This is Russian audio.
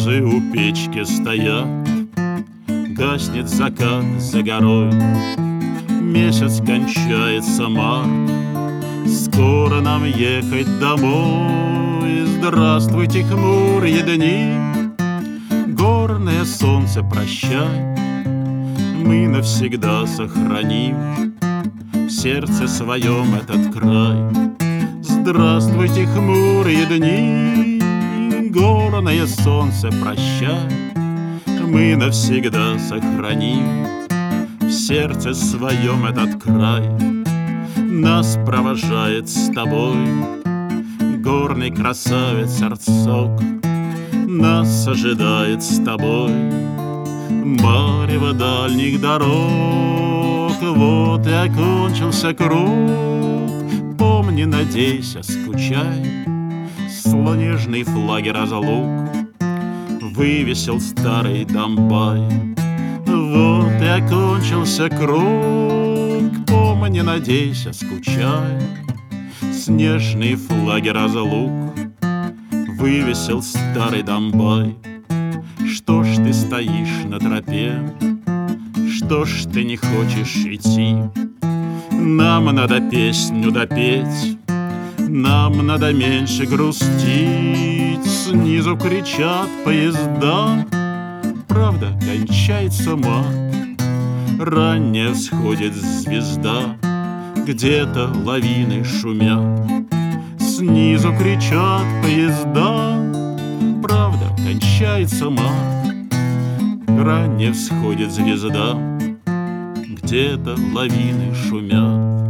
березы у печки стоят, гаснет закат за горой, месяц кончается март, скоро нам ехать домой. Здравствуйте, хмурые дни, горное солнце, прощай, мы навсегда сохраним в сердце своем этот край. Здравствуйте, хмурые дни, горное солнце, прощай, мы навсегда сохраним в сердце своем этот край. Нас провожает с тобой горный красавец Арцок, нас ожидает с тобой марево дальних дорог. Вот и окончился круг, помни, надейся, скучай, снежный флаги разлук вывесил старый Домбай. Вот и окончился круг, помни, надейся, скучай, снежные флаги разлук вывесил старый Домбай. Что ж ты стоишь на тропе, что ж ты не хочешь идти? Нам надо песню допеть, нам надо меньше грустить. Снизу кричат поезда, правда, кончается март, ранняя всходит звезда, где-то лавины шумят. Снизу кричат поезда, правда, кончается март, ранняя всходит звезда, где-то лавины шумят.